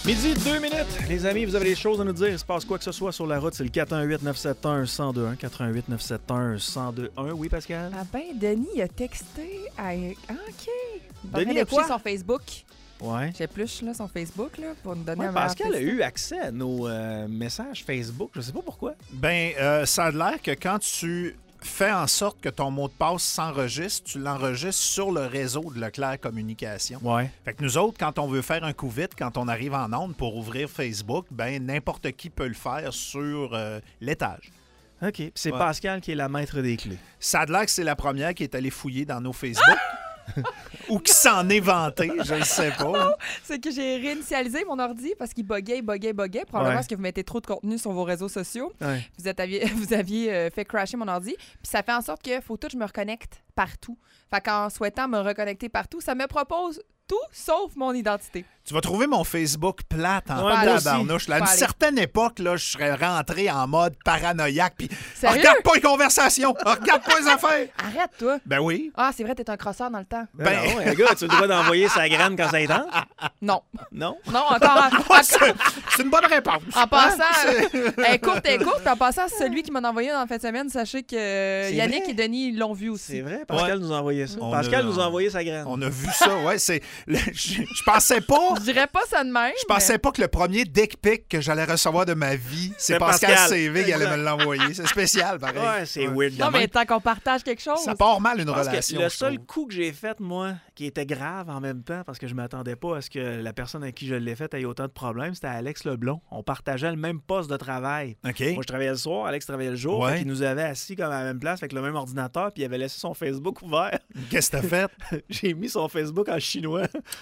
Midi, 2 minutes. Les amis, vous avez des choses à nous dire. Il se passe quoi que ce soit sur la route, c'est le 418-971-1021. 418-971-1021. Oui, Pascal? Ah ben, Denis a texté à... Ah, OK. Denis a quoi? son Facebook. Ouais. J'épluche là, son Facebook là, pour nous donner Ouais, un meilleur Pascal a texte. eu accès à nos messages Facebook. Je sais pas pourquoi. Ça a l'air que quand tu fais en sorte que ton mot de passe s'enregistre, tu l'enregistres sur le réseau de Leclerc Communication. Ouais. Fait que nous autres, quand on veut faire un coup vite, quand on arrive en onde pour ouvrir Facebook, n'importe qui peut le faire sur l'étage. OK. Puis c'est Ouais. Pascal qui est la maître des clés. Ça a l'air que c'est la première qui est allée fouiller dans nos Facebook. Ou qui s'en est vanté, je ne sais pas. C'est que j'ai réinitialisé mon ordi parce qu'il buguait. Probablement Ouais. parce que vous mettez trop de contenu sur vos réseaux sociaux. Ouais. Vous aviez fait crasher mon ordi. Puis ça fait en sorte que faut tout que je me reconnecte partout. Fait qu'en souhaitant me reconnecter partout, ça me propose tout sauf mon identité. Tu vas trouver mon Facebook plate en Ouais, moi aussi. tabarnouche. Là, à une Faut aller. certaine époque, là, je serais rentré en mode paranoïaque. Puis, Sérieux? regarde pas les conversations, regarde pas les affaires. Arrête, toi! Ben oui. Ah, c'est vrai, t'es un crosseur dans le temps. Ben non, le gars, tu as le droit d'envoyer sa graine quand ça est temps? Non. Non? Non, encore. C'est une bonne réponse. En passant, Hein? elle est courte. Puis en passant, celui qui m'en a envoyé dans la fin de semaine, sachez que Yannick vrai? et Denis l'ont vu aussi. C'est vrai, Pascal Ouais. nous a envoyé ça. On Pascal a- nous a envoyé sa graine. On a vu ça, ouais. Je pensais pas. Je dirais pas ça de même. Je pensais pas que le premier dick pic que j'allais recevoir de ma vie, c'est C'est Pascal Pascal. CV qui allait Exact. me l'envoyer. C'est spécial, pareil. Ouais, c'est weird. de Non, mais même. tant qu'on partage quelque chose. Ça part mal une Je pense que relation. le je seul trouve. coup que j'ai fait, moi, qui était grave en même temps, parce que je m'attendais pas à ce que la personne à qui je l'ai fait ait autant de problèmes, c'était Alex Leblond. On partageait le même poste de travail. OK. Moi, je travaillais le soir, Alex travaillait le jour. Ouais. Fait qu'il nous avait assis comme à la même place avec le même ordinateur, puis il avait laissé son Facebook ouvert. Qu'est-ce que t'as fait? J'ai mis son Facebook en chinois.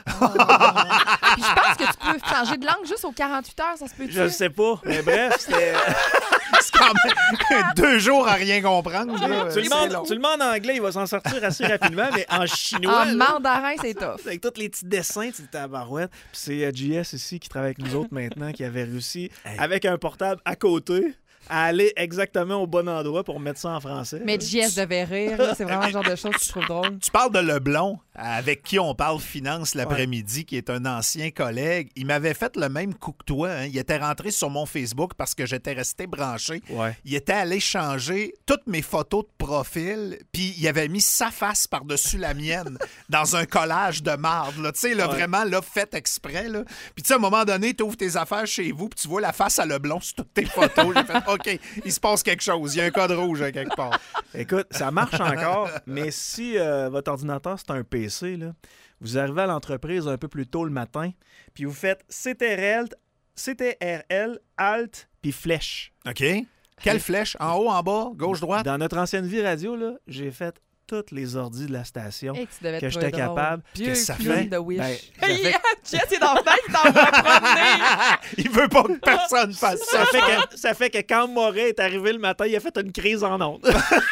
Puis je pense que tu peux changer de langue juste aux 48 heures, ça se peut-tu? Je le sais pas. Mais bref, c'était. C'est quand même 2 jours à rien comprendre. là. tu, le C'est demandes, long. tu le demandes en anglais, il va s'en sortir assez rapidement, mais en chinois. En là, mandarin, c'est tough. avec tous les petits dessins, tu dis tabarouette. Puis c'est JS ici qui travaille avec nous autres maintenant, qui avait réussi, avec un portable à côté, à aller exactement au bon endroit pour mettre ça en français. Mais JS devait rire, là. C'est vraiment le genre de choses que je trouve drôle. Tu parles de Leblond, avec qui on parle finance l'après-midi, qui est un ancien collègue. Il m'avait fait le même coup que toi. Hein. Il était rentré sur mon Facebook parce que j'étais resté branché. Ouais. Il était allé changer toutes mes photos de profil, puis il avait mis sa face par-dessus la mienne dans un collage de marde. Là. Tu sais, là, Ouais. vraiment, là, fait exprès. Là. Puis tu sais, à un moment donné, tu ouvres tes affaires chez vous, puis tu vois la face à Leblond sur toutes tes photos. J'ai fait, OK, il se passe quelque chose. Il y a un code rouge à quelque part. Écoute, ça marche encore, mais si votre ordinateur, c'est un PC, là, vous arrivez à l'entreprise un peu plus tôt le matin, puis vous faites CTRL, Alt, puis flèche. OK. Quelle flèche? En haut, en bas, gauche, droite? Dans notre ancienne vie radio, là, j'ai fait toutes les ordis de la station. Hey, tu devais Que te trouver j'étais drôle. capable. Vieux Qu'est-ce que ça clown fait? de Wish. Ben, ça Hey, fait- Jess est dans la fenêtre, il t'en va promener. Il veut pas que personne fasse ça. Ça fait que quand Moret est arrivé le matin, il a fait une crise en ondes.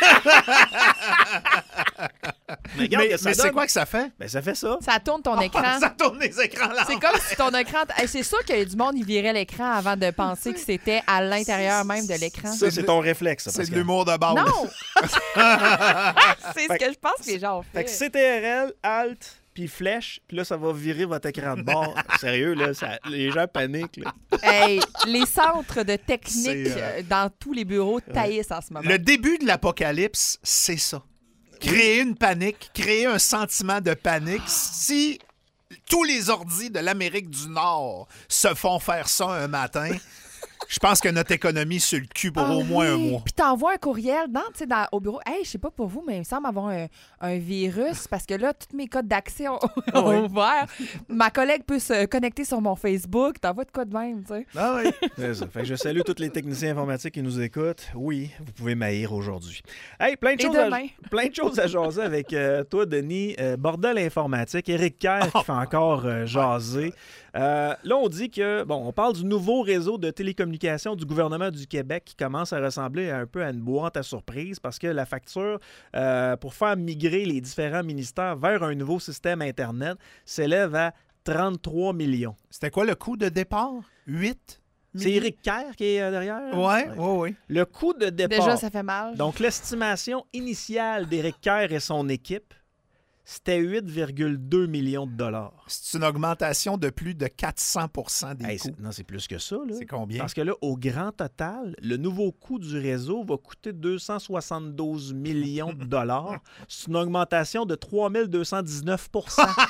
Mais regarde que ça Mais c'est donne. quoi que ça fait? Ben, ça fait ça. Ça tourne ton écran. Ça tourne les écrans là. C'est comme si ton écran... Hey, c'est sûr qu'il y a du monde, il virait l'écran avant de penser que c'était à l'intérieur même de l'écran. Ça, c'est ton réflexe. ça, C'est de Pascal. l'humour de base. Non! C'est ce Fait que je pense que les gens ont Fait fait. que CTRL, Alt, puis flèche, puis là, ça va virer votre écran de bord. Sérieux, là, les gens paniquent. Là. Hey, les centres de technique C'est, dans tous les bureaux taillissent en ce moment. Le début de l'apocalypse, c'est ça. Créer une panique, créer un sentiment de panique. Si tous les ordis de l'Amérique du Nord se font faire ça un matin, je pense que notre économie est sur le cul pour Ah au moins un oui. mois. Puis t'envoies un courriel au bureau. Hey, je sais pas pour vous, mais il me semble avoir un virus parce que là, tous mes codes d'accès ont ouvert. Ma collègue peut se connecter sur mon Facebook. T'envoies de quoi de même, tu sais. Ah oui. C'est ça. Fait que je salue tous les techniciens informatiques qui nous écoutent. Oui, vous pouvez m'haïr aujourd'hui. Hey, plein de Et choses, demain. plein de choses à jaser avec toi, Denis. Bordel informatique. Éric Kerr qui fait encore jaser. Là, on dit que, bon, on parle du nouveau réseau de télécommunications du gouvernement du Québec qui commence à ressembler un peu à une boîte à surprise parce que la facture pour faire migrer les différents ministères vers un nouveau système Internet s'élève à 33 millions. C'était quoi le coût de départ? 8? C'est Éric Kerr qui est derrière? Oui. Le coût de départ. Déjà, ça fait mal. Donc, l'estimation initiale d'Éric Kerr et son équipe, c'était 8,2 millions de dollars. C'est une augmentation de plus de 400 % des coûts. Non, c'est plus que ça. Là. C'est combien? Parce que là, au grand total, le nouveau coût du réseau va coûter 272 millions de dollars. C'est une augmentation de 3219 %.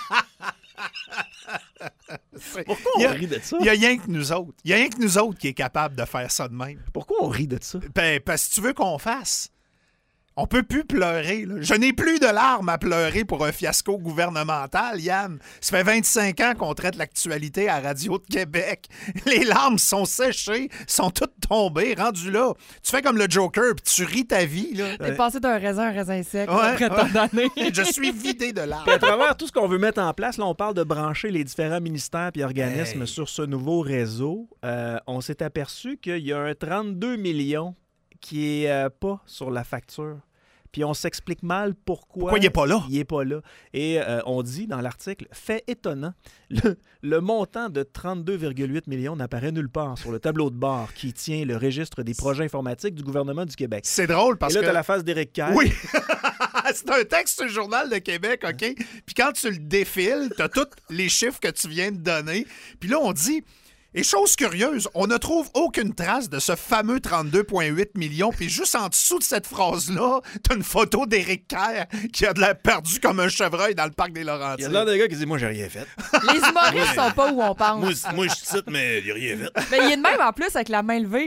Pourquoi on rit de ça? Il n'y a rien que nous autres. Il n'y a rien que nous autres qui est capable de faire ça de même. Pourquoi on rit de ça? Ben, parce que tu veux qu'on fasse. On peut plus pleurer. Là. Je n'ai plus de larmes à pleurer pour un fiasco gouvernemental, Yann. Ça fait 25 ans qu'on traite l'actualité à Radio de Québec. Les larmes sont séchées, sont toutes tombées, rendues là. Tu fais comme le Joker, puis tu ris ta vie. Là. T'es passé d'un raisin à un raisin sec Ouais, après tant d'années. Je suis vidé de larmes. Puis à travers tout ce qu'on veut mettre en place, là, on parle de brancher les différents ministères et organismes sur ce nouveau réseau. On s'est aperçu qu'il y a un 32 millions qui est pas sur la facture. Puis on s'explique mal pourquoi il n'est pas là. Il n'est pas là. Et on dit dans l'article, fait étonnant, le montant de 32,8 millions n'apparaît nulle part sur le tableau de bord qui tient le registre des projets informatiques du gouvernement du Québec. C'est drôle parce Et là, que... tu as la face d'Éric Kerr. Oui. C'est un texte du Journal de Québec, OK? Puis quand tu le défiles, tu as tous les chiffres que tu viens de donner. Puis là, on dit... Et chose curieuse, on ne trouve aucune trace de ce fameux 32,8 millions. Puis juste en dessous de cette phrase-là, t'as une photo d'Éric Kerr qui a de l'air perdu comme un chevreuil dans le parc des Laurentides. Il y a l'air d'un gars qui dit « Moi, j'ai rien fait. Les humoristes sont pas où on pense. Moi je cite, mais il a rien fait. » Mais il est de même en plus avec la main levée.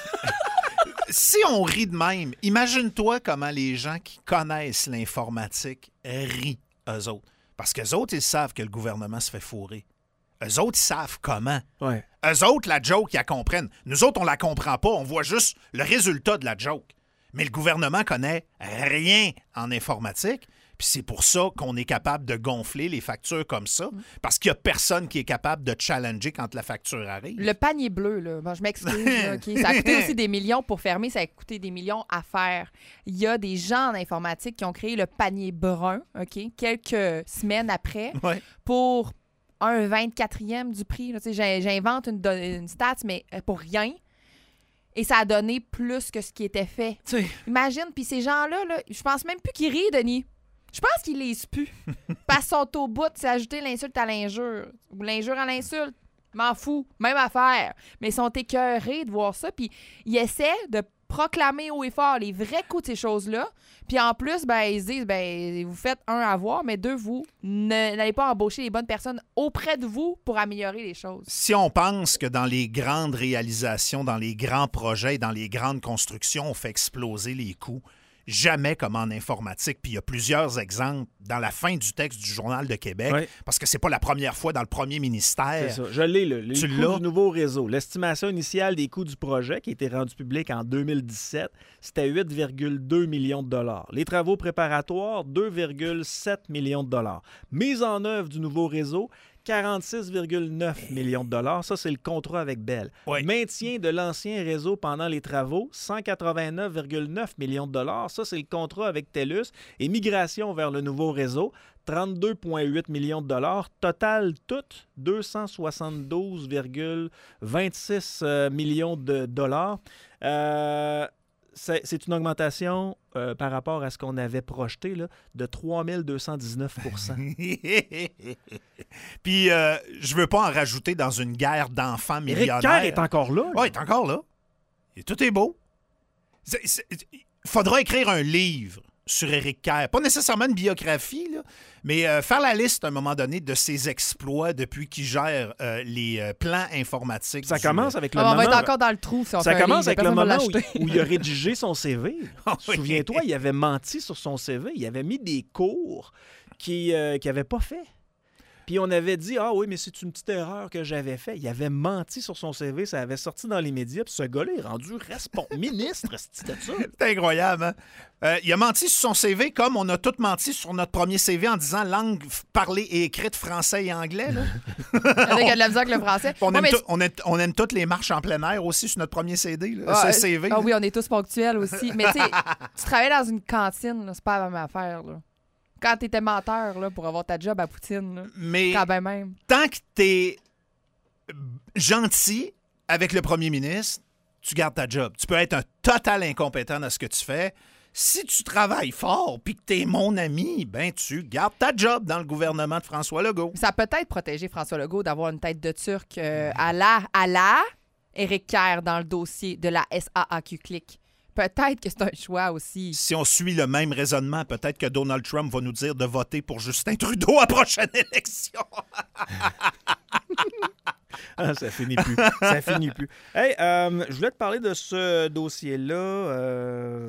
Si on rit de même, imagine-toi comment les gens qui connaissent l'informatique rient, eux autres. Parce qu'eux autres, ils savent que le gouvernement se fait fourrer. Eux autres, ils savent comment. Ouais. Eux autres, la joke, ils la comprennent. Nous autres, on la comprend pas. On voit juste le résultat de la joke. Mais le gouvernement connaît rien en informatique. Puis c'est pour ça qu'on est capable de gonfler les factures comme ça. Parce qu'il n'y a personne qui est capable de challenger quand la facture arrive. Le panier bleu, là. Bon, je m'excuse. Là, OK? Ça a coûté aussi des millions pour fermer. Ça a coûté des millions à faire. Il y a des gens en informatique qui ont créé le panier brun, OK? Quelques semaines après, pour un 24e du prix. Là, j'invente une stat, mais pour rien. Et ça a donné plus que ce qui était fait. Imagine, puis ces gens-là, là, je pense même plus qu'ils rient, Denis. Je pense qu'ils lisent plus. Parce qu'ils sont au bout de s'ajouter l'insulte à l'injure. Ou l'injure à l'insulte. M'en fous. Même affaire. Mais ils sont écœurés de voir ça. Puis ils essaient de proclamer haut et fort les vrais coups de ces choses-là. Puis en plus, ben, ils se disent, vous faites un avoir, mais deux, vous n'allez pas embaucher les bonnes personnes auprès de vous pour améliorer les choses. Si on pense que dans les grandes réalisations, dans les grands projets, dans les grandes constructions, on fait exploser les coûts, jamais comme en informatique. Puis il y a plusieurs exemples dans la fin du texte du Journal de Québec, parce que c'est pas la première fois dans le premier ministère. C'est ça. Je l'ai, le coût du nouveau réseau. L'estimation initiale des coûts du projet, qui a été rendu public en 2017, c'était 8,2 millions de dollars. Les travaux préparatoires, 2,7 millions de dollars. Mise en œuvre du nouveau réseau, 46,9 millions de dollars. Ça, c'est le contrat avec Bell. Maintien de l'ancien réseau pendant les travaux, 189,9 millions de dollars. Ça, c'est le contrat avec TELUS. Et migration vers le nouveau réseau, 32,8 millions de dollars. Total, tout, 272,26 millions de dollars. C'est une augmentation par rapport à ce qu'on avait projeté là, de 3219 %. Puis, je veux pas en rajouter dans une guerre d'enfants millionnaires. Éric Kerr est encore là. Oui, il est encore là. Et tout est beau. Il faudra écrire un livre sur Éric Kerr. Pas nécessairement une biographie, là, mais faire la liste à un moment donné de ses exploits depuis qu'il gère les plans informatiques. Ça commence avec le moment... On va être encore dans le trou si on Ça fait commence un livre. avec le moment où où il a rédigé son CV. Souviens-toi, il avait menti sur son CV. Il avait mis des cours qu'il n'avait pas fait. Puis on avait dit, ah oui, mais c'est une petite erreur que j'avais fait. Il avait menti sur son CV, ça avait sorti dans les médias, puis ce gars-là est rendu ministre, c'était ça. C'est incroyable, hein? Il a menti sur son CV comme on a tous menti sur notre premier CV en disant langue parlée et écrite français et anglais. Là. Il y a de la misère avec le français. On aime toutes les marches en plein air aussi sur notre premier CD, là, ce CV. Ah oui, on est tous ponctuels aussi. Mais tu sais, tu travailles dans une cantine, là, c'est pas la même affaire, là. Quand t'étais menteur là, pour avoir ta job à Poutine. Là, mais quand ben même. Tant que t'es gentil avec le premier ministre, tu gardes ta job. Tu peux être un total incompétent dans ce que tu fais. Si tu travailles fort puis que t'es mon ami, ben tu gardes ta job dans le gouvernement de François Legault. Ça a peut-être protégé François Legault d'avoir une tête de Turc à la Éric Kerr dans le dossier de la SAAQ-Clic. Peut-être que c'est un choix aussi. Si on suit le même raisonnement, peut-être que Donald Trump va nous dire de voter pour Justin Trudeau à la prochaine élection. Ah, ça finit plus. Ça finit plus. Hey, je voulais te parler de ce dossier-là.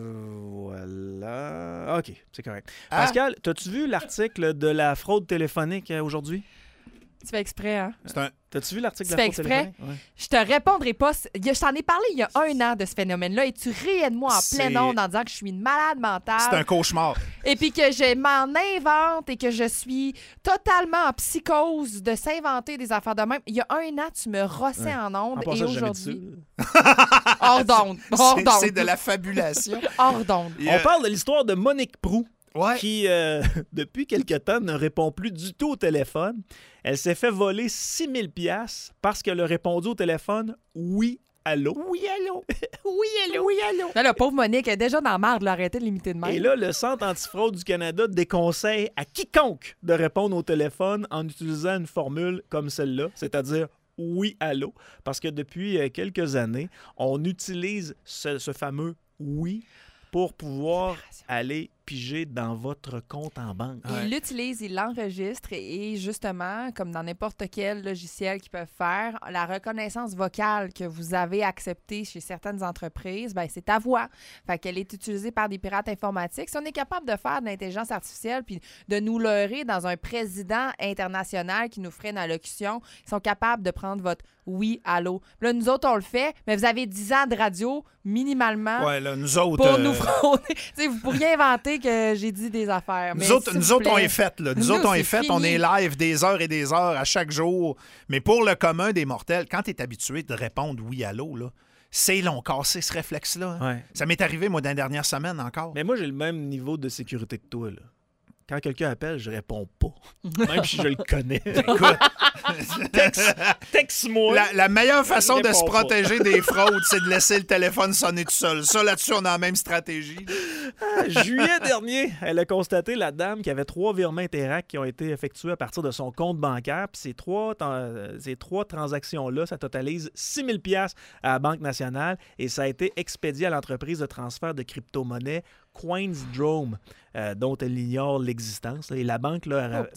Voilà. OK, c'est correct. Pascal, t'as-tu vu l'article de la fraude téléphonique aujourd'hui? Tu fais exprès, hein? T'as-tu vu l'article de Tu la fais fraude exprès? téléphonique? Ouais. Je te répondrai pas. Je t'en ai parlé il y a 1 an de ce phénomène-là et tu riais de moi en plein ondes en disant que je suis une malade mentale. C'est un cauchemar. Et puis que je m'en invente et que je suis totalement en psychose de s'inventer des affaires de même. Il y a 1 an, tu me rossais en ondes et aujourd'hui... Hors d'onde. C'est de la fabulation. Hors d'onde. On parle de l'histoire de Monique Proulx. Ouais. Qui, depuis quelque temps, ne répond plus du tout au téléphone. Elle s'est fait voler 6 000 $ parce qu'elle a répondu au téléphone « Oui, allô ». Oui, allô. Oui, allô. Oui, allô. Là, la pauvre Monique elle est déjà dans la marre de l'arrêter de limiter de même. Et là, le Centre antifraude du Canada déconseille à quiconque de répondre au téléphone en utilisant une formule comme celle-là, c'est-à-dire « Oui, allô », parce que depuis quelques années, on utilise ce fameux « oui » pour pouvoir aller piger dans votre compte en banque. Il l'utilise, il l'enregistre et justement, comme dans n'importe quel logiciel qu'ils peuvent faire, la reconnaissance vocale que vous avez acceptée chez certaines entreprises, ben c'est ta voix. Fait qu'elle est utilisée par des pirates informatiques. Si on est capable de faire de l'intelligence artificielle puis de nous leurrer dans un président international qui nous ferait une allocution, ils sont capables de prendre votre oui, allô. Là, nous autres, on le fait, mais vous avez 10 ans de radio minimalement là, nous autres, pour nous frauder. Vous pourriez inventer que j'ai dit des affaires. Nous autres, on est fait. Là. Nous autres, on est fait. On est live des heures et des heures à chaque jour. Mais pour le commun des mortels, quand tu es habitué de répondre oui, allô, là, c'est long casser ce réflexe-là. Ouais. Ça m'est arrivé, moi, dans les dernières semaines encore. Mais moi, j'ai le même niveau de sécurité que toi, là. Quand quelqu'un appelle, je réponds pas. Même si je le connais. Écoute, texte-moi. La meilleure façon de se protéger des fraudes, c'est de laisser le téléphone sonner tout seul. Ça, là-dessus, on a la même stratégie. Juillet dernier, elle a constaté, la dame, qu'il y avait 3 virements Interac qui ont été effectués à partir de son compte bancaire. Puis ces trois transactions-là, ça totalise 6 000 $ à la Banque nationale et ça a été expédié à l'entreprise de transfert de crypto-monnaie Coinsdrome, dont elle ignore l'existence. Et la banque lui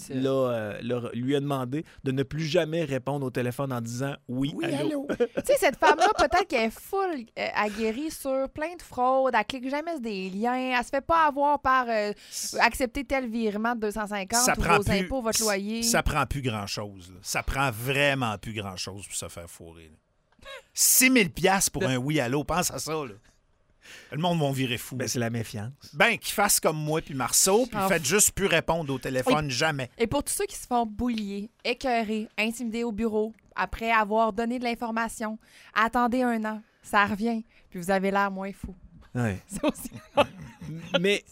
a demandé de ne plus jamais répondre au téléphone en disant « Oui, allô ». Tu sais, cette femme-là, peut-être qu'elle est full aguerrie sur plein de fraudes. Elle clique jamais sur des liens. Elle se fait pas avoir par accepter tel virement de 250 ou vos impôts, votre loyer. Ça prend plus grand-chose. Là. Ça prend vraiment plus grand-chose pour se faire fourrer. Là. 6 000 $ pour un « Oui, allô », pense à ça, là. Le monde va virer fou. Ben, c'est la méfiance. Ben, qu'ils fassent comme moi puis Marceau, puis faites juste plus répondre au téléphone, jamais. Et pour tous ceux qui se font boulier, écœurer, intimider au bureau, après avoir donné de l'information, attendez 1 an, ça revient, puis vous avez l'air moins fou. Ouais. C'est aussi... Mais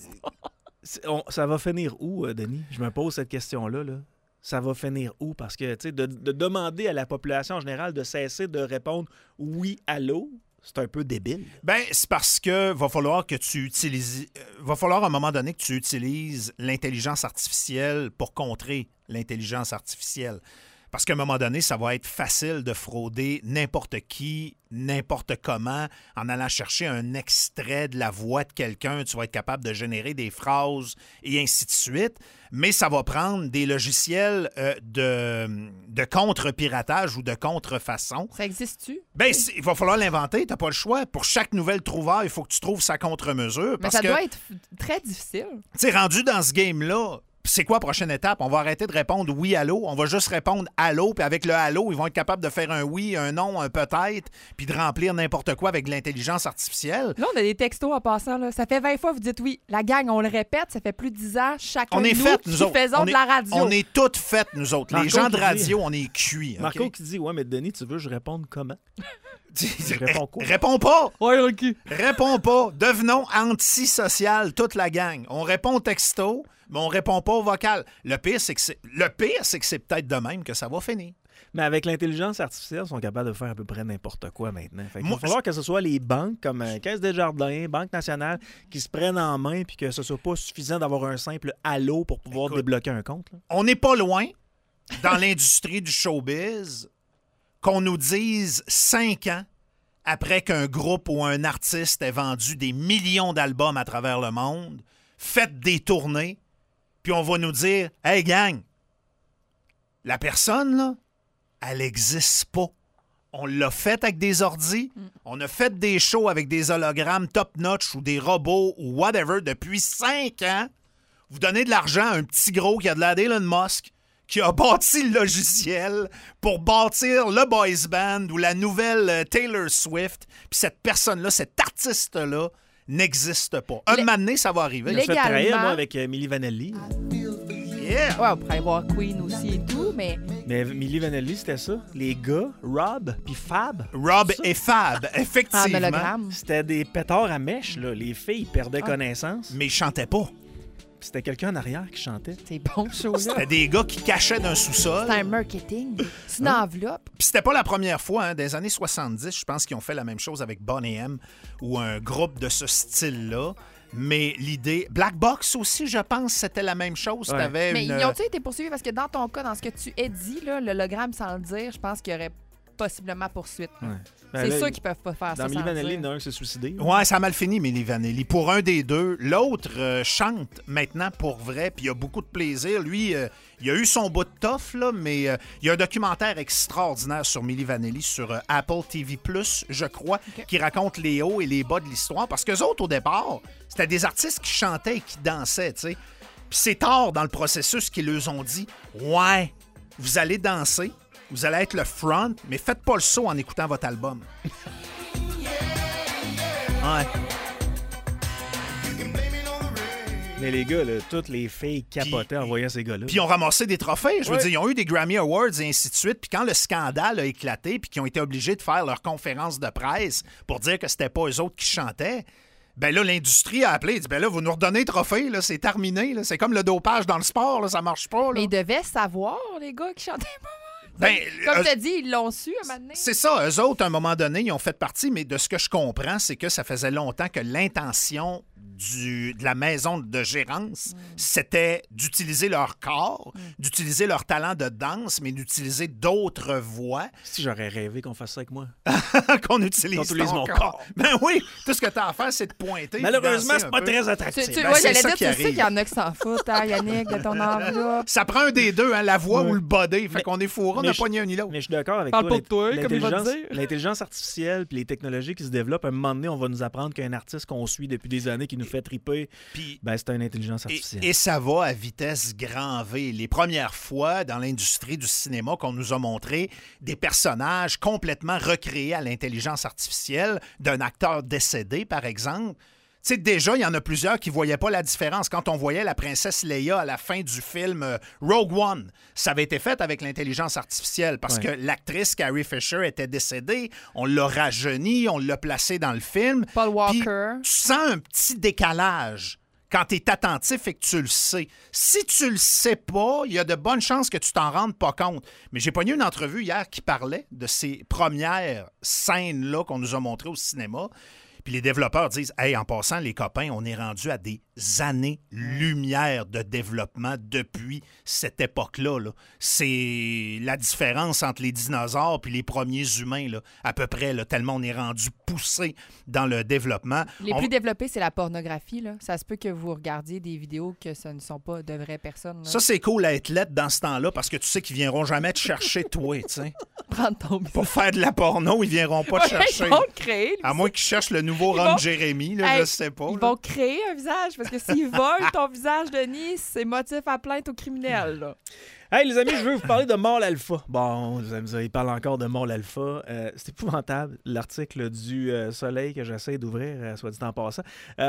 ça va finir où, Denis? Je me pose cette question-là, là. Ça va finir où? Parce que, tu sais, de demander à la population en général de cesser de répondre « Oui, allô », c'est un peu débile. Ben, c'est parce que va falloir à un moment donné que tu utilises l'intelligence artificielle pour contrer l'intelligence artificielle. Parce qu'à un moment donné, ça va être facile de frauder n'importe qui, n'importe comment, en allant chercher un extrait de la voix de quelqu'un. Tu vas être capable de générer des phrases et ainsi de suite. Mais ça va prendre des logiciels de contre-piratage ou de contrefaçon. Ça existe-tu? Ben, il va falloir l'inventer. Tu n'as pas le choix. Pour chaque nouvelle trouvaille, il faut que tu trouves sa contre-mesure. Mais ça doit être très difficile. Tu sais, rendu dans ce game-là, c'est quoi la prochaine étape? On va arrêter de répondre oui, allô. On va juste répondre allô. Puis avec le allô, ils vont être capables de faire un oui, un non, un peut-être, puis de remplir n'importe quoi avec l'intelligence artificielle. Là, on a des textos en passant. Là. Ça fait 20 fois que vous dites oui. La gang, on le répète, ça fait plus de 10 ans. Chacun on est de fait, nous nous qui autres. faisons de la radio. On est toutes faites, nous autres. Marco les gens de radio, on est cuits. Marco okay? qui dit « Ouais, mais Denis, tu veux que je réponde comment? » Je réponds quoi? Réponds pas! Ouais, OK. Réponds pas. Devenons antisocial, toute la gang. On répond au texto, mais on répond pas au vocal. Le pire, c'est que c'est peut-être de même que ça va finir. Mais avec l'intelligence artificielle, ils sont capables de faire à peu près n'importe quoi maintenant. Fait qu'il Moi, va falloir que ce soit les banques, comme Caisse des Jardins, Banque nationale, qui se prennent en main puis que ce soit pas suffisant d'avoir un simple allô pour pouvoir débloquer un compte. Là. On n'est pas loin, dans l'industrie du showbiz, qu'on nous dise 5 ans après qu'un groupe ou un artiste ait vendu des millions d'albums à travers le monde, fait des tournées, puis on va nous dire « Hey gang, la personne, là, elle n'existe pas. On l'a fait avec des ordis, on a fait des shows avec des hologrammes top-notch ou des robots ou whatever depuis 5 ans. Vous donnez de l'argent à un petit gros qui a de la d'Elon Musk, qui a bâti le logiciel pour bâtir le boys band ou la nouvelle Taylor Swift. Puis cette personne-là, cet artiste-là, n'existe pas. Un moment donné, ça va arriver. Je me suis fait trahir, moi, avec Milli Vanilli. Yeah! Ouais, on pourrait voir Queen aussi et tout, mais... Mais Milli Vanilli, c'était ça. Les gars, Rob puis Fab. Rob ça. et Fab, En effectivement. hologramme. C'était des pétards à mèche, là. Les filles perdaient connaissance. Mais ils chantaient pas. Puis c'était quelqu'un en arrière qui chantait. C'est bon, ce show-là. C'était des gars qui cachaient d'un sous-sol. C'est un marketing. C'est une enveloppe. Puis c'était pas la première fois, hein. Des années 70, je pense qu'ils ont fait la même chose avec Boney M ou un groupe de ce style-là. Mais l'idée... Black Box aussi, je pense, c'était la même chose. Ouais. T'avais Mais une... ils ont-ils été poursuivis? Parce que dans ton cas, dans ce que tu as dit, là, l'hologramme sans le dire, je pense qu'il y aurait possiblement poursuite. Ouais. Ben C'est là, sûr qu'ils peuvent pas faire ça Dans Milli sans Vanilli, il y dire. en a un qui s'est suicidé. Ouais, ça a mal fini, Milli Vanilli. Pour un des deux. L'autre chante maintenant pour vrai, puis il a beaucoup de plaisir. Lui, il a eu son bout de toffe, là, mais il y a un documentaire extraordinaire sur Milli Vanilli sur Apple TV+, je crois, qui raconte les hauts et les bas de l'histoire. Parce qu'eux autres, au départ, c'était des artistes qui chantaient et qui dansaient, tu sais. Puis c'est tard dans le processus qu'ils leur ont dit « Ouais, vous allez danser, vous allez être le front, mais faites pas le saut en écoutant votre album. » Ouais. Mais les gars, là, toutes les filles capotaient en voyant ces gars-là. Puis ils ont ramassé des trophées. Je veux Ouais. dire, ils ont eu des Grammy Awards et ainsi de suite. Puis quand le scandale a éclaté, puis qu'ils ont été obligés de faire leur conférence de presse pour dire que c'était pas eux autres qui chantaient, ben là, l'industrie a appelé. Il dit, ben là, vous nous redonnez le trophée, là, c'est terminé. Là. C'est comme le dopage dans le sport, là, ça marche pas. Là. Mais ils devaient savoir, les gars qui chantaient pas. Ben, Comme tu as dit, ils l'ont su un moment donné. c'est ça, eux autres, à un moment donné, ils ont fait partie, mais de ce que je comprends, c'est que ça faisait longtemps que l'intention de la maison de gérance, c'était d'utiliser leur corps, d'utiliser leur talent de danse, mais d'utiliser d'autres voix Si j'aurais rêvé qu'on fasse ça avec moi. qu'on utilise Qu'on utilise ton mon corps. corps. Ben oui, tout ce que tu as à faire, c'est de pointer. Malheureusement, puis danser c'est un pas peu. très attractif. Ben, Ouais, c'est j'allais ça dire, qui tu sais arrive. qu'il y en a qui s'en foutent, hein, Yannick, de ton enveloppe. Ça prend un des deux, hein, la voix Ouais. ou le body. Fait Mais- qu'on est fourrés, on mais n'a je- pas ni un ni l'autre. Mais je suis d'accord avec Parle toi. pour toi, comme il va l'intelligence- dire. L'intelligence artificielle puis les technologies qui se développent, à un moment donné, on va nous apprendre qu'un artiste qu'on suit depuis des années qui nous fait triper, Puis ben c'est une intelligence artificielle. Et ça va à vitesse grand V. Les premières fois dans l'industrie du cinéma qu'on nous a montré des personnages complètement recréés à l'intelligence artificielle d'un acteur décédé, par exemple. Tu sais, déjà, il y en a plusieurs qui ne voyaient pas la différence. Quand on voyait la princesse Leia à la fin du film Rogue One, ça avait été fait avec l'intelligence artificielle parce Ouais. que l'actrice Carrie Fisher était décédée. On l'a rajeunie, on l'a placée dans le film. Paul Puis, Walker. tu sens un petit décalage quand tu es attentif et que tu le sais. Si tu le sais pas, il y a de bonnes chances que tu t'en rendes pas compte. Mais j'ai pogné une entrevue hier qui parlait de ces premières scènes-là qu'on nous a montrées au cinéma. Puis les développeurs disent, hey, en passant, les copains, on est rendu à des années-lumière de développement depuis cette époque-là. Là. C'est la différence entre les dinosaures puis les premiers humains, là, à peu près, là, tellement on est rendu poussé dans le développement. Les On- plus développés, c'est la pornographie. Là. Ça se peut que vous regardiez des vidéos que ce ne sont pas de vraies personnes. Là. Ça, c'est cool à être lettre dans ce temps-là parce que tu sais qu'ils viendront jamais te chercher, toi, tu sais. Prendre ton Pour faire de la porno, ils viendront pas te chercher. Ils vont le créer. À moins qu'ils cherchent le nouveau Ils Ron vont- Jeremy, là, Hey, je sais pas. Ils là. vont créer un visage parce que s'ils volent ton visage, Denis, c'est motif à plainte aux criminels. Là. Hey, les amis, je veux vous parler de Mall Alpha. Bon, vous allez me dire, il parle encore de Mall Alpha. C'est épouvantable, l'article du Soleil que j'essaie d'ouvrir, soit dit en passant.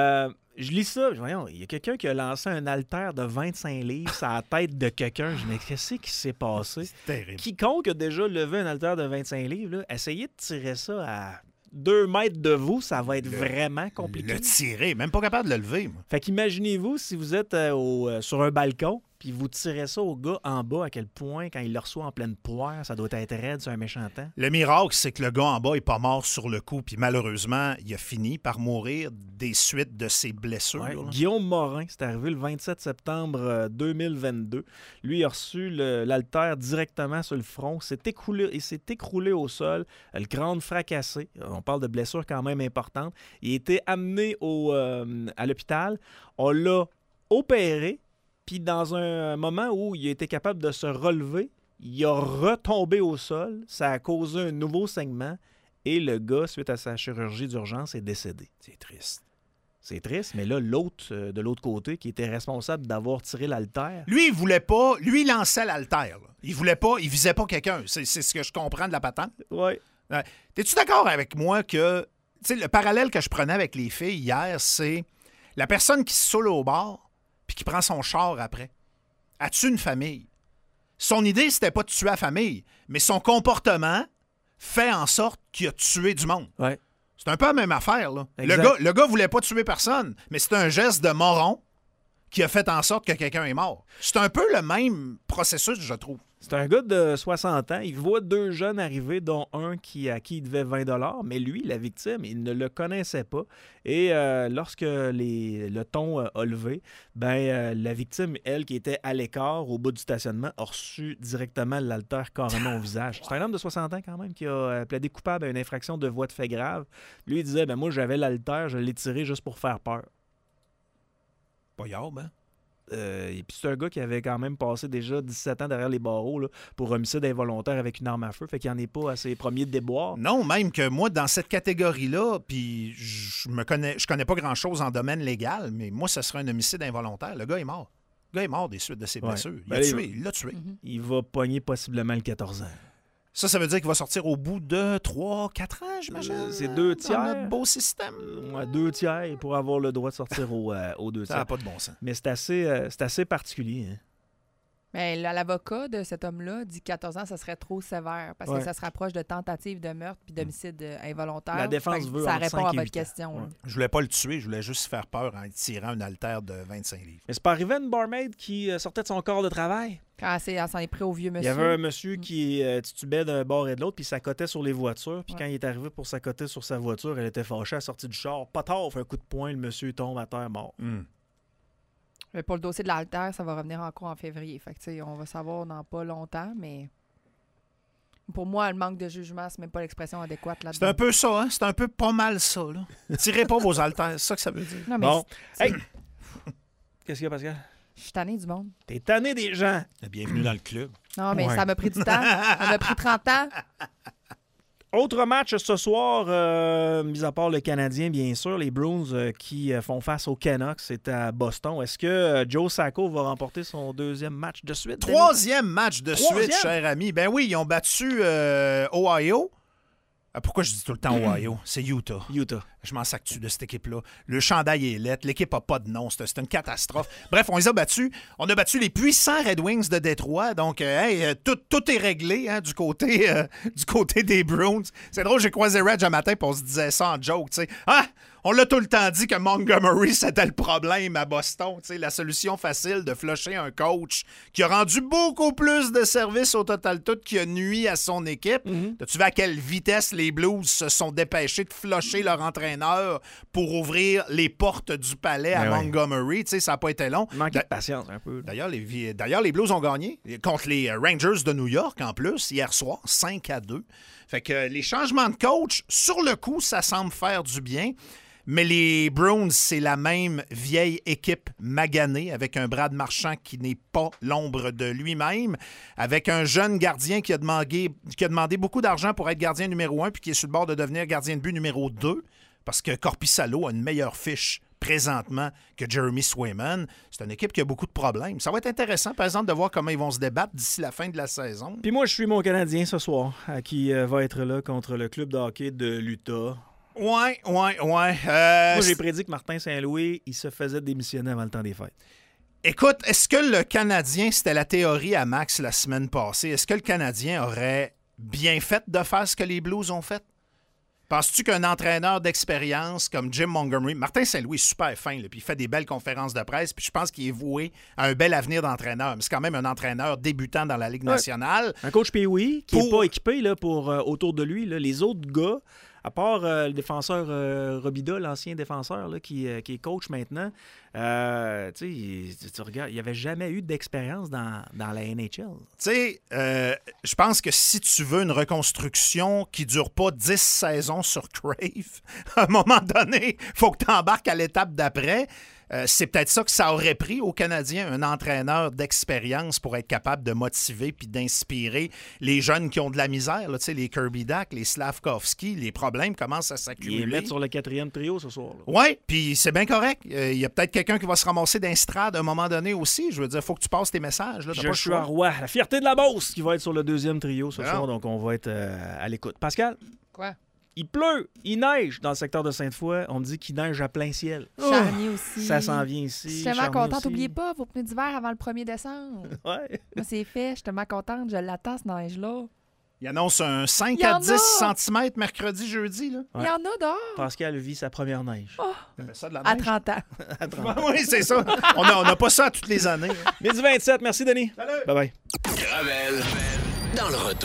Je lis ça, voyons, il y a quelqu'un qui a lancé un haltère de 25 livres sur la tête de quelqu'un. Je me dis, qu'est-ce qui s'est passé? C'est terrible. Quiconque a déjà levé un haltère de 25 livres, là, essayez de tirer ça à 2 mètres de vous, ça va être vraiment compliqué. Le tirer, même pas capable de le lever. Moi. Fait qu'imaginez-vous si vous êtes sur un balcon, puis vous tirez ça au gars en bas, à quel point, quand il le reçoit en pleine poire, ça doit être raide sur un méchant temps. Le miracle, c'est que le gars en bas n'est pas mort sur le coup, puis malheureusement, il a fini par mourir des suites de ses blessures. Ouais. là. Guillaume Morin, c'est arrivé le 27 septembre 2022. Lui, il a reçu l'haltère directement sur le front. Il s'est écroulé au sol, le crâne fracassé. On parle de blessures quand même importantes. Il a été amené à l'hôpital. On l'a opéré, puis dans un moment où il a été capable de se relever, il a retombé au sol. Ça a causé un nouveau saignement. Et le gars, suite à sa chirurgie d'urgence, est décédé. C'est triste. C'est triste, mais là, l'autre, de l'autre côté, qui était responsable d'avoir tiré l'haltère... Lui, il voulait pas... Lui, il lançait l'haltère. Là. Il voulait pas... Il visait pas quelqu'un. C'est ce que je comprends de la patente. Oui. T'es-tu d'accord avec moi que... Tu sais, le parallèle que je prenais avec les filles hier, c'est la personne qui se saoule au bar puis qui prend son char après. As-tu une famille? Son idée, c'était pas de tuer la famille, mais son comportement fait en sorte qu'il a tué du monde. Ouais. C'est un peu la même affaire, là. Exact. Le gars voulait pas tuer personne, mais c'est un geste de moron qui a fait en sorte que quelqu'un est mort. C'est un peu le même processus, je trouve. C'est un gars de 60 ans. Il voit deux jeunes arriver, dont un à qui il devait 20 $, mais lui, la victime, il ne le connaissait pas. Et lorsque le ton a levé, la victime, elle, qui était à l'écart au bout du stationnement, a reçu directement l'haltère carrément au visage. C'est un homme de 60 ans quand même qui a plaidé coupable à une infraction de voie de fait grave. Lui, il disait, moi, j'avais l'haltère, je l'ai tiré juste pour faire peur. Pas yard, hein? Et puis c'est un gars qui avait quand même passé déjà 17 ans derrière les barreaux là, pour homicide involontaire avec une arme à feu. Fait qu'il n'en est pas à ses premiers déboires. Non, même que moi, dans cette catégorie-là, puis je connais pas grand-chose en domaine légal, mais moi, ce serait un homicide involontaire. Le gars est mort. Le gars est mort des suites de ses blessures. Il l'a tué. Il va pogner possiblement le 14 ans. Ça veut dire qu'il va sortir au bout de 3-4 ans, j'imagine. C'est 2 tiers. Dans notre beau système. 2 tiers pour avoir le droit de sortir aux 2 tiers. Ça n'a pas de bon sens. Mais c'est assez particulier. Hein? Mais l'avocat de cet homme-là dit 14 ans, ça serait trop sévère parce que ça se rapproche de tentative de meurtre puis d'homicide involontaire. La défense veut ça entre répond 5 à et votre 8 question. ans. là. Je voulais pas le tuer, je voulais juste faire peur en tirant une haltère de 25 livres. Mais c'est pas arrivé à une barmaid qui sortait de son corps de travail. Quand elle s'en est pris au vieux Il monsieur. y avait un monsieur qui titubait d'un bord et de l'autre, puis s'accotait sur les voitures. Puis quand il est arrivé pour s'accoter sur sa voiture, elle était fâchée, elle est sortie du char. Patard, fait un coup de poing, le monsieur tombe à terre mort. Mais pour le dossier de l'haltère, ça va revenir en cours en février. Fait que, tu sais, on va savoir dans pas longtemps, mais pour moi, le manque de jugement, c'est même pas l'expression adéquate là-dedans. C'est un peu ça, hein? C'est un peu pas mal ça, là. Tirez pas vos haltères, c'est ça que ça veut dire. Non, mais Bon. Hey! Qu'est-ce qu'il y a, Pascal? je suis tannée du monde. T'es tanné des gens. Bienvenue dans le club. Non, mais Ouais. ça m'a pris du temps. Ça m'a pris 30 ans. Autre match ce soir, mis à part le Canadien, bien sûr, les Bruins qui font face aux Canucks, c'est à Boston. Est-ce que Joe Sacco va remporter son deuxième match de suite? Denis? Troisième match de Troisième? suite, cher ami. Ben oui, ils ont battu Ohio. Pourquoi je dis tout le temps Ohio? C'est Utah. Utah. Je m'en sactue de cette équipe-là. Le chandail est lettre. L'équipe n'a pas de nom. C'est une catastrophe. Bref, on les a battus. On a battu les puissants Red Wings de Détroit. Donc, tout est réglé hein, du côté des Bruins. C'est drôle, j'ai croisé Reg un matin et on se disait ça en joke. T'sais. Ah! On l'a tout le temps dit que Montgomery, c'était le problème à Boston. T'sais, la solution facile de flusher un coach qui a rendu beaucoup plus de services au total tout qui a nuit à son équipe. Tu vois à quelle vitesse les Blues se sont dépêchés de flusher leur entraîneur pour ouvrir les portes du palais à Montgomery. T'sais, ça n'a pas été long. Manque de patience un peu. D'ailleurs, les Blues ont gagné contre les Rangers de New York en plus hier soir, 5-2. Fait que les changements de coach, sur le coup, ça semble faire du bien. Mais les Bruins, c'est la même vieille équipe maganée avec un Brad Marchand qui n'est pas l'ombre de lui-même, avec un jeune gardien qui a demandé beaucoup d'argent pour être gardien numéro 1 puis qui est sur le bord de devenir gardien de but numéro 2 parce que Korpisalo a une meilleure fiche présentement que Jeremy Swayman. C'est une équipe qui a beaucoup de problèmes. Ça va être intéressant, par exemple, de voir comment ils vont se débattre d'ici la fin de la saison. Puis moi, je suis mon Canadien ce soir, qui va être là contre le club de hockey de l'Utah. Ouais. Moi, j'ai prédit que Martin Saint-Louis, il se faisait démissionner avant le temps des fêtes. Écoute, est-ce que le Canadien, c'était la théorie à Max la semaine passée, est-ce que le Canadien aurait bien fait de faire ce que les Blues ont fait? Penses-tu qu'un entraîneur d'expérience comme Jim Montgomery, Martin Saint-Louis est super fin, là, puis il fait des belles conférences de presse, puis je pense qu'il est voué à un bel avenir d'entraîneur. Mais c'est quand même un entraîneur débutant dans la Ligue nationale. Un coach Pee-wee qui n'est pas équipé là, pour autour de lui. Là, les autres gars, à part le défenseur Robida, l'ancien défenseur là, qui est coach maintenant, tu regardes, il n'y avait jamais eu d'expérience dans la NHL. Tu sais, je pense que si tu veux une reconstruction qui ne dure pas 10 saisons sur Crave, à un moment donné, il faut que tu embarques à l'étape d'après. C'est peut-être ça que ça aurait pris aux Canadiens, un entraîneur d'expérience pour être capable de motiver puis d'inspirer les jeunes qui ont de la misère, là, les Kirby Dach, les Slavkovski, les problèmes commencent à s'accumuler. Ils les mettent sur le 4e trio ce soir. Oui, puis c'est bien correct. Il y a peut-être quelqu'un qui va se ramasser d'un strade à un moment donné aussi. Je veux dire, il faut que tu passes tes messages. Là, Joshua Roy, la fierté de la Beauce, qui va être sur le 2e trio ce soir, donc on va être à l'écoute. Pascal? Quoi? Il pleut, il neige dans le secteur de Sainte-Foy. On me dit qu'il neige à plein ciel. Charnier aussi. Ça s'en vient ici. Je suis tellement contente. N'oubliez pas vos pneus d'hiver avant le 1er décembre. Ouais. Moi, c'est fait. Je suis tellement contente. Je l'attends, cette neige-là. Il annonce un 5 à 10 cm mercredi, jeudi. Là. Il y en a dehors. Pascal vit sa première neige. Oh. Ça de la À neige. 30 ans. À 30 ans. Oui, c'est ça. On n'a pas ça toutes les années. Midi 27. Merci, Denis. Salut. Bye-bye. Gravel dans le retour.